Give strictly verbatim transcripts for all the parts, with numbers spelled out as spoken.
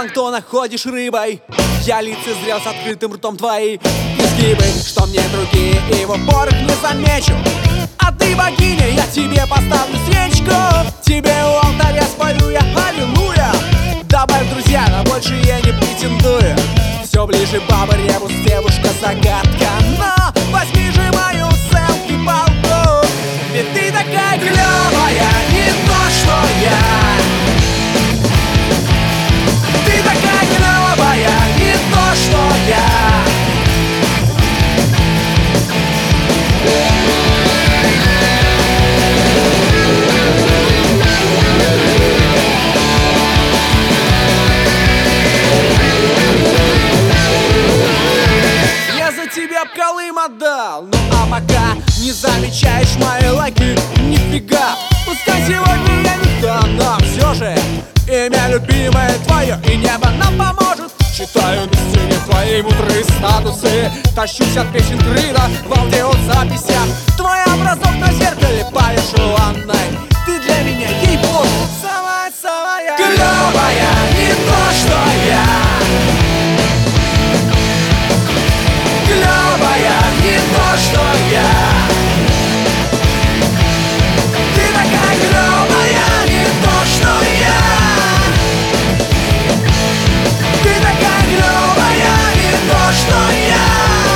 планктона ходишь рыбой. Я лицезрел с открытым ртом твои изгибы, что мне другие и в упор их не замечу. А ты богиня, я тебе поставлю свечку, тебе у алтаря спою я аллилуйя. Добавь, друзья, на больше я не претендую. Все ближе баба ребус, девушка загадка. Но возьми же мою селфи-палку, ведь ты такая клевая, не то что я. Ты такая клевая, не то что я. Тебя б Колым отдал, ну а пока не замечаешь мои лайки, нифига. Пускай сегодня я никто, но все же имя любимое твое, и небо нам поможет. Читаю на сцене твои мудрые статусы, тащусь от песен крыла в аудиозаписях. Твой образок на зеркале повешу ванной. Ты для меня, ей-богу, самая-самая клевая, не то что я. Клевая, не то что я. Ты такая клевая, не то что я. Ты такая клевая, не то что я.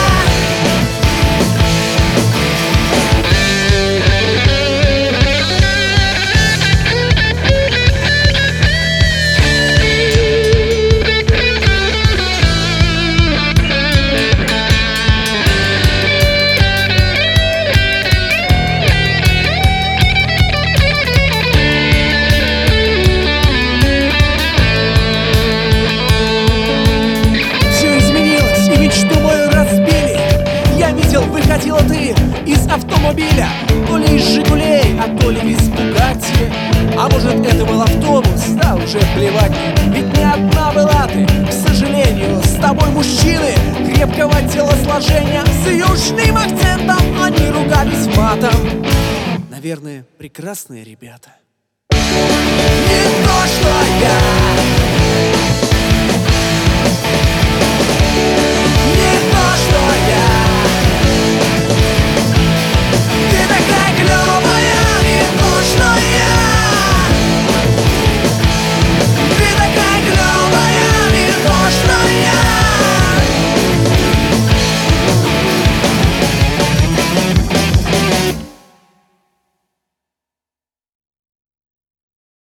Выходила ты из автомобиля, то ли из Жигулей, а то ли из Бугатти. А может, это был автобус, да уже плевать, ведь не одна была ты. К сожалению, с тобой мужчины крепкого телосложения, с южным акцентом они ругались матом. Наверное, прекрасные ребята. Не то что я.